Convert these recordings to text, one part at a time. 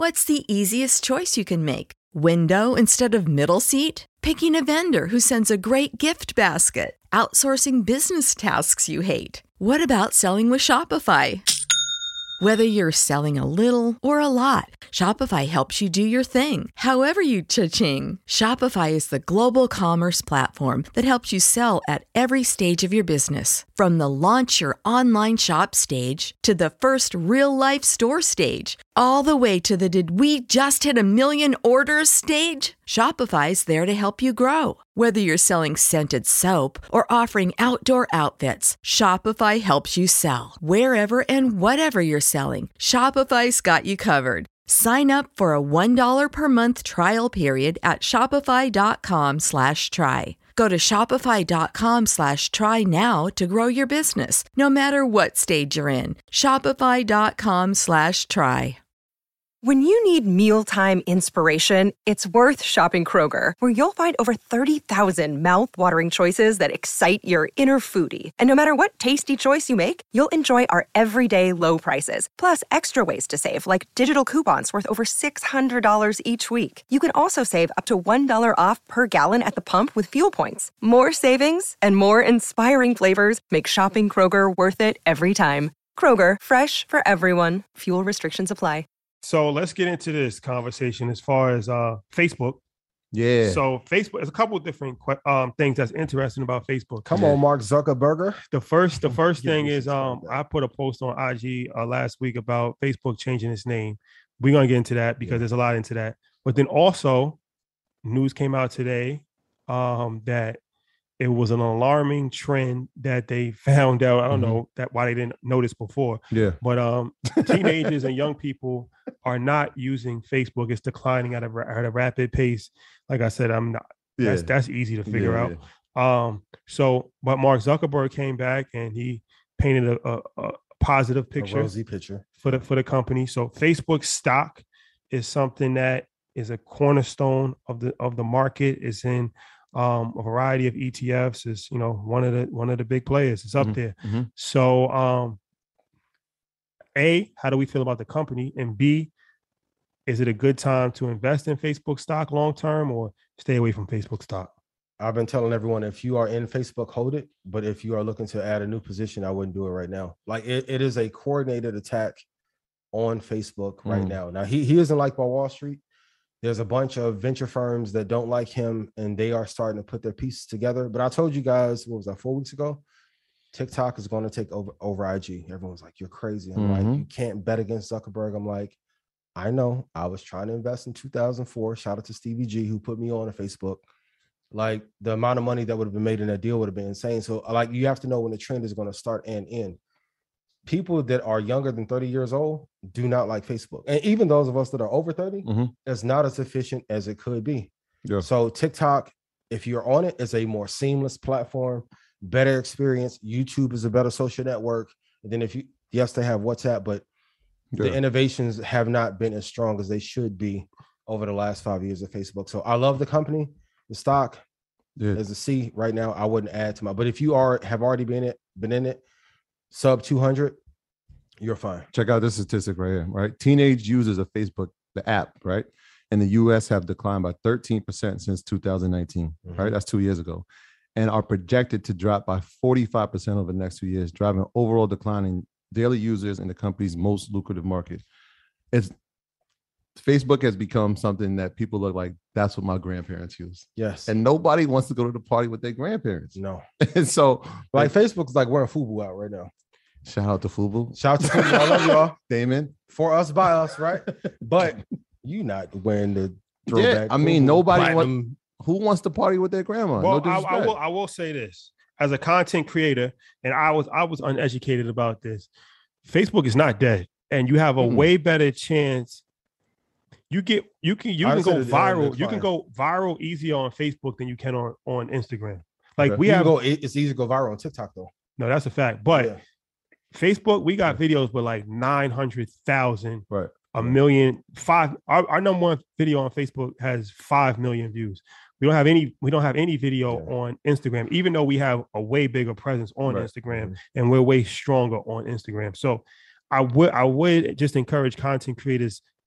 What's the easiest choice you can make? Window instead of middle seat? Picking a vendor who sends a great gift basket? Outsourcing business tasks you hate? What about selling with Shopify? Whether you're selling a little or a lot, Shopify helps you do your thing, however you cha-ching. Shopify is the global commerce platform that helps you sell at every stage of your business. From the launch your online shop stage to the first real-life store stage, all the way to the did we just hit a million orders stage. Shopify's there to help you grow. Whether you're selling scented soap or offering outdoor outfits, Shopify helps you sell. Wherever and whatever you're selling, Shopify's got you covered. Sign up for a $1 per month trial period at shopify.com/try. Go to shopify.com/try now to grow your business, no matter what stage you're in. Shopify.com/try. When you need mealtime inspiration, it's worth shopping Kroger, where you'll find over 30,000 mouth-watering choices that excite your inner foodie. And no matter what tasty choice you make, you'll enjoy our everyday low prices, plus extra ways to save, like digital coupons worth over $600 each week. You can also save up to $1 off per gallon at the pump with fuel points. More savings and more inspiring flavors make shopping Kroger worth it every time. Kroger, fresh for everyone. Fuel restrictions apply. So let's get into this conversation as far as Facebook. Yeah. So Facebook, there's a couple of different things that's interesting about Facebook. Come on, Mark Zuckerberg. The first thing is I put a post on IG last week about Facebook changing its name. We're gonna get into that because there's a lot into that. But then also, news came out today that it was an alarming trend that they found out. I don't know why they didn't notice before. Yeah. But teenagers and young people are not using Facebook. It's declining at a rapid pace. Like I said, I'm not. Yeah. That's easy to figure out. But Mark Zuckerberg came back and he painted a positive picture, a rosy picture for the company. So Facebook stock is something that is a cornerstone of the market. It's in a variety of ETFs. Is one of the big players. It's up there. So A, how do we feel about the company? And B, is it a good time to invest in Facebook stock long term or stay away from Facebook stock? I've been telling everyone, if you are in Facebook, hold it. But if you are looking to add a new position, I wouldn't do it right now. Like it is a coordinated attack on Facebook right now. Now he isn't liked by Wall Street. There's a bunch of venture firms that don't like him and they are starting to put their pieces together. But I told you guys, what was that, 4 weeks ago? TikTok is going to take over IG. Everyone's like, you're crazy. I'm like, you can't bet against Zuckerberg. I'm like, I know. I was trying to invest in 2004. Shout out to Stevie G who put me on Facebook. Like the amount of money that would have been made in that deal would have been insane. So like you have to know when the trend is going to start and end. People that are younger than 30 years old do not like Facebook. And even those of us that are over 30, it's not as efficient as it could be. Yeah. So TikTok, if you're on it, is a more seamless platform, better experience. YouTube is a better social network. And then yes, they have WhatsApp, but the innovations have not been as strong as they should be over the last 5 years of Facebook. So I love the company. The stock is a C right now. I wouldn't add to but if you have already been in it, sub 200, you're fine. Check out this statistic right here, right? Teenage users of Facebook, the app, right, in the US have declined by 13% since 2019, right? That's 2 years ago, and are projected to drop by 45% over the next 2 years, driving overall decline in daily users in the company's most lucrative market. Facebook has become something that people look like, that's what my grandparents use. Yes. And nobody wants to go to the party with their grandparents. No. And so like Facebook's like wearing FUBU out right now. Shout out to FUBU. Shout out to FUBU. I love y'all. Damon. For us, by us, right? But you not wearing the throwback. Yeah, I mean, who wants to party with their grandma? Well, no I will say this. As a content creator, and I was uneducated about this, Facebook is not dead. And you have a way better chance. You can go viral. You can go viral easier on Facebook than you can on Instagram. Like it's easy to go viral on TikTok though. No, that's a fact. But Facebook, we got videos with like 900,000, right? A million, our number one video on Facebook has 5 million views. We don't have any video on Instagram, even though we have a way bigger presence on Instagram and we're way stronger on Instagram. So I would just encourage content creators,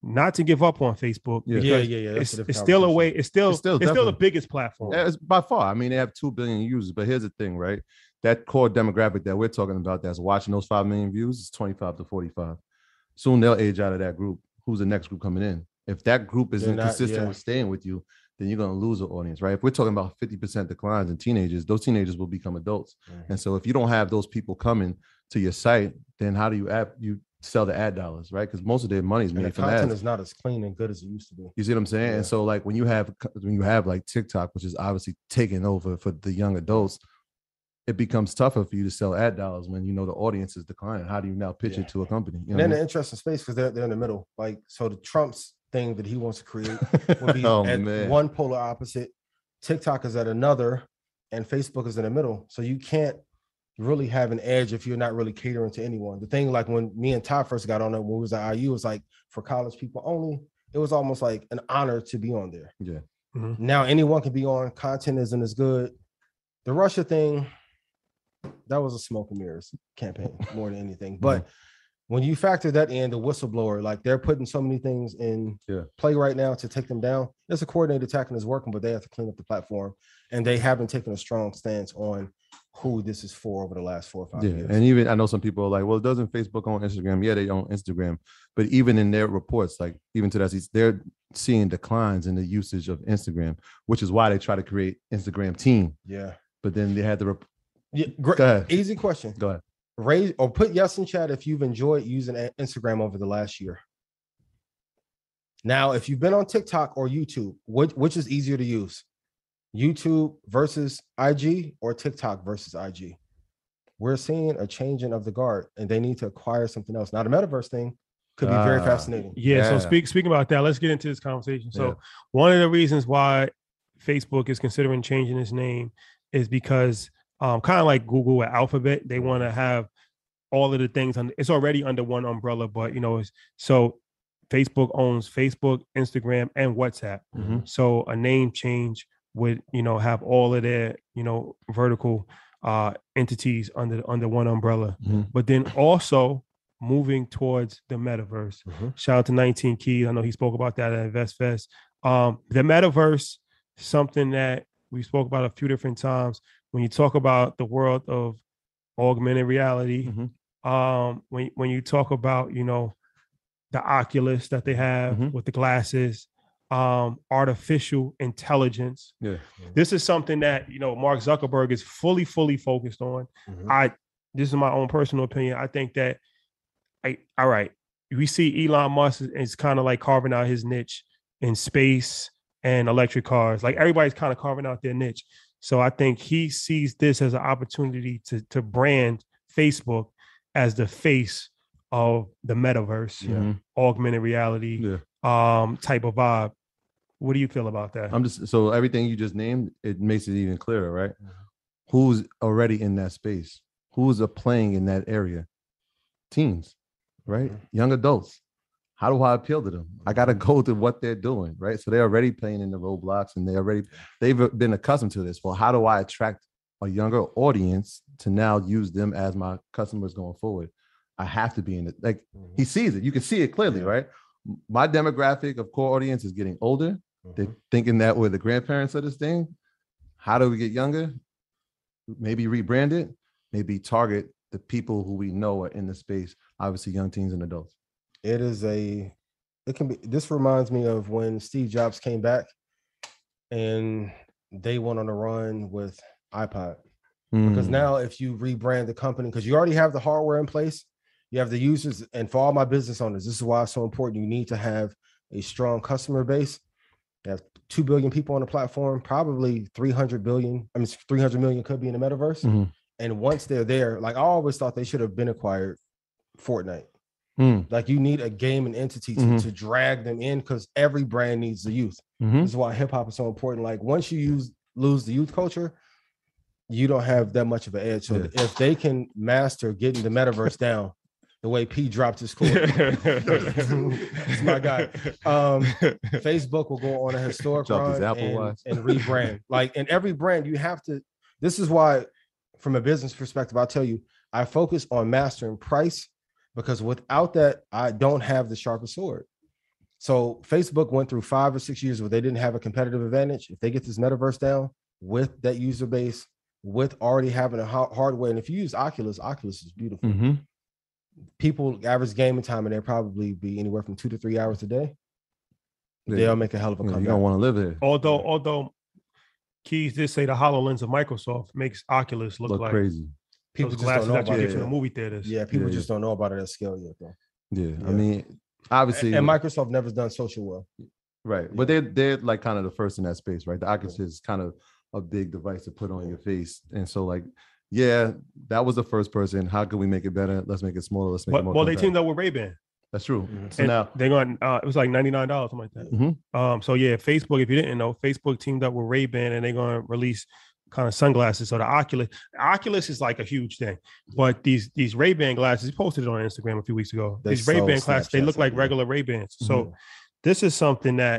not to give up on Facebook. Yeah. Because Yeah. It's still a way. It's still the definitely biggest platform. Yeah, it's by far. I mean, they have 2 billion users, but here's the thing, right? That core demographic that we're talking about that's watching those 5 million views is 25 to 45. Soon they'll age out of that group. Who's the next group coming in? If that group isn't consistent with staying with you, then you're going to lose an audience, right? If we're talking about 50% declines in teenagers, those teenagers will become adults. Mm-hmm. And so if you don't have those people coming to your site, then how do you sell the ad dollars, right? Because most of their money is made from ads. Content is not as clean and good as it used to be. You see what I'm saying? Yeah. And so like when you have like TikTok, which is obviously taking over for the young adults, it becomes tougher for you to sell ad dollars when you know the audience is declining. How do you now pitch it to a company? You know, and then the interesting space because they're in the middle. Like so, the Trump's thing that he wants to create will be at one polar opposite. TikTok is at another, and Facebook is in the middle. So you can't really have an edge if you're not really catering to anyone. The thing, like when me and Todd first got on it, when we was at IU, it was like for college people only. It was almost like an honor to be on there. Yeah. Mm-hmm. Now anyone can be on. Content isn't as good. The Russia thing, that was a smoke and mirrors campaign more than anything. But when you factor that in, the whistleblower, like they're putting so many things in play right now to take them down. It's a coordinated attack and it's working, but they have to clean up the platform. And they haven't taken a strong stance on who this is for over the last 4 or 5 years. And even I know some people are like, well, doesn't Facebook own Instagram? Yeah, they own Instagram. But even in their reports, like even to that, they're seeing declines in the usage of Instagram, which is why they try to create Instagram team. Yeah. But then they had the great. Go ahead. Easy question. Go ahead. Raise or put yes in chat if you've enjoyed using Instagram over the last year. Now, if you've been on TikTok or YouTube, which is easier to use? YouTube versus IG or TikTok versus IG? We're seeing a changing of the guard and they need to acquire something else. Now, the metaverse thing could be very fascinating. So speaking about that, let's get into this conversation. So one of the reasons why Facebook is considering changing its name is because kind of like Google at Alphabet, they want to have all of the things it's already under one umbrella, but so Facebook owns Facebook, Instagram, and WhatsApp. Mm-hmm. So a name change would, have all of their, vertical entities under one umbrella. Mm-hmm. But then also moving towards the metaverse. Mm-hmm. Shout out to 19 Keys. I know he spoke about that at InvestFest. The metaverse, something that we spoke about a few different times. When you talk about the world of augmented reality, when you talk about, the Oculus that they have with the glasses, artificial intelligence. Yeah. This is something that, Mark Zuckerberg is fully focused on. Mm-hmm. This is my own personal opinion. I think that, all right, we see Elon Musk is kind of like carving out his niche in space and electric cars. Like everybody's kind of carving out their niche. So I think he sees this as an opportunity to brand Facebook as the face of the metaverse, augmented reality type of vibe. What do you feel about that? So everything you just named, it makes it even clearer, right? Mm-hmm. Who's already in that space? Who's playing in that area? Teens, right? Mm-hmm. Young adults. How do I appeal to them? I got to go to what they're doing, right? So they're already playing in the Roblox and they've been accustomed to this. Well, how do I attract a younger audience to now use them as my customers going forward? I have to be in it. Like he sees it. You can see it clearly, right? My demographic of core audience is getting older. They're thinking that we're the grandparents of this thing. How do we get younger? Maybe rebrand it, maybe target the people who we know are in the space, obviously young teens and adults. This reminds me of when Steve Jobs came back and they went on a run with iPod. Because now if you rebrand the company, because you already have the hardware in place, you have the users, and for all my business owners, this is why it's so important. You need to have a strong customer base. You have 2 billion people on the platform, probably 300 million could be in the metaverse. Mm-hmm. And once they're there, like I always thought they should have been acquired Fortnite. Like you need a gaming entity to drag them in because every brand needs the youth. This is why hip hop is so important. Like once you lose the youth culture, you don't have that much of an edge. So if they can master getting the metaverse down, the way P dropped his core, it's my guy. Facebook will go on a historic run and rebrand. Like in every brand, you have to. This is why, from a business perspective, I'll tell you, I focus on mastering price because without that, I don't have the sharpest sword. So Facebook went through 5 or 6 years where they didn't have a competitive advantage. If they get this metaverse down with that user base, with already having a hardware, and if you use Oculus is beautiful. Mm-hmm. People average gaming time, and they'll probably be anywhere from 2 to 3 hours a day. Yeah. They'll make a hell of a comeback. You don't want to live there. Although Keys did say the HoloLens of Microsoft makes Oculus look like crazy. People those just don't glasses know that you about get it. to the movie theaters. Yeah, people Yeah, just don't know about it at scale yet, though. Yeah. I mean, obviously, And Microsoft never done social well. right. But they're like kind of the first in that space, right? The Oculus is kind of a big device to put on your face. And so like, yeah, that was the first person. How can we make it better? Let's make it smaller. Let's make it more Well, they compact. teamed up with Ray-Ban. That's true. Mhm. So And now, they're going. It was like $99, something like that. Mhm. So yeah, Facebook. If you didn't know, Facebook teamed up with Ray-Ban, and they're going to release kind of sunglasses. So the Oculus is like a huge thing, but these Ray-Ban glasses, he posted it on Instagram a few weeks ago. They These Ray-Ban sold glasses, they look Snapchats, like yeah. regular Ray-Bans. Mm-hmm. So this is something that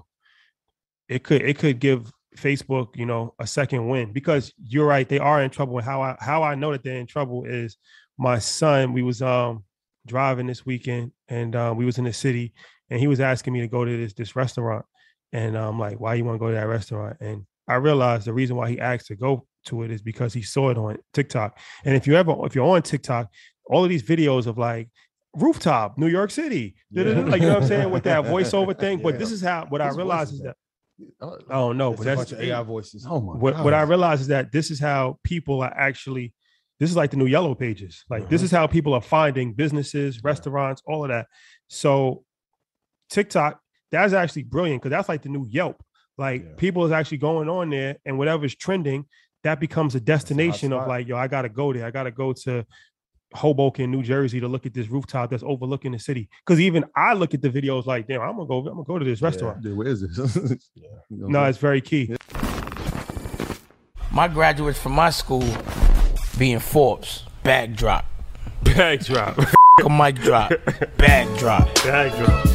it could give Facebook a second win, because you're right, they are in trouble. And how I know that they're in trouble is my son. We was driving this weekend, and we was in the city, and he was asking me to go to this restaurant, and I'm like, why you want to go to that restaurant? And I realized the reason why he asked to go to it is because he saw it on TikTok. And if you're on TikTok, all of these videos of like rooftop, New York City, like, you know what I'm saying, with that voiceover thing. But this is what I realized is that I don't know, It's but a that's bunch of AI voices. oh my what I realized is that this is how people are actually. This is like the new Yellow Pages. Like this is how people are finding businesses, restaurants, all of that. So TikTok, that's actually brilliant, because that's like the new Yelp. Like people is actually going on there, and whatever's trending, that becomes a destination of like, yo, I gotta go there. I gotta go to Hoboken, New Jersey, to look at this rooftop that's overlooking the city. Because even I look at the videos like, damn, I'm gonna go to this restaurant. Yeah, where is this? No, it's very key. My graduates from my school being Forbes, bag drop. Bag drop. A mic drop, bag drop. Bag drop.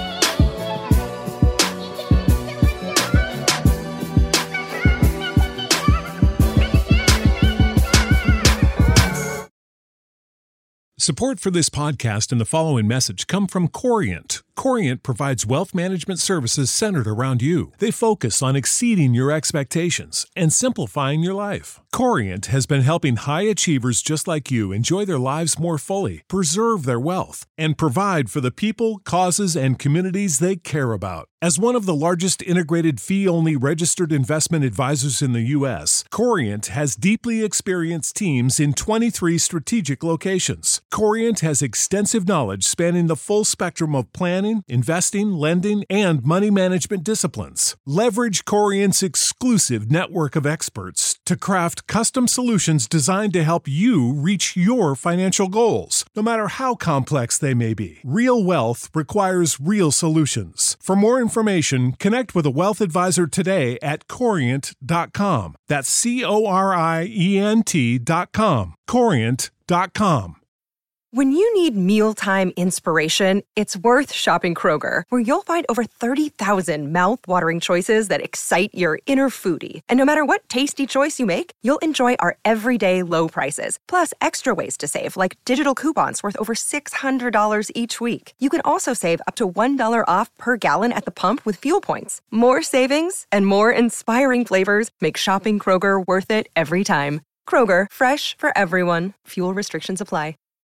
Support for this podcast and the following message come from Corient. Corient provides wealth management services centered around you. They focus on exceeding your expectations and simplifying your life. Corient has been helping high achievers just like you enjoy their lives more fully, preserve their wealth, and provide for the people, causes, and communities they care about. As one of the largest integrated fee-only registered investment advisors in the U.S., Corient has deeply experienced teams in 23 strategic locations. Corient has extensive knowledge spanning the full spectrum of planning, investing, lending, and money management disciplines. Leverage Corient's exclusive network of experts to craft custom solutions designed to help you reach your financial goals, no matter how complex they may be. Real wealth requires real solutions. For more information, connect with a wealth advisor today at Corient.com. That's Corient.com. Corient.com. When you need mealtime inspiration, it's worth shopping Kroger, where you'll find over 30,000 mouth-watering choices that excite your inner foodie. And no matter what tasty choice you make, you'll enjoy our everyday low prices, plus extra ways to save, like digital coupons worth over $600 each week. You can also save up to $1 off per gallon at the pump with fuel points. More savings and more inspiring flavors make shopping Kroger worth it every time. Kroger, fresh for everyone. Fuel restrictions apply.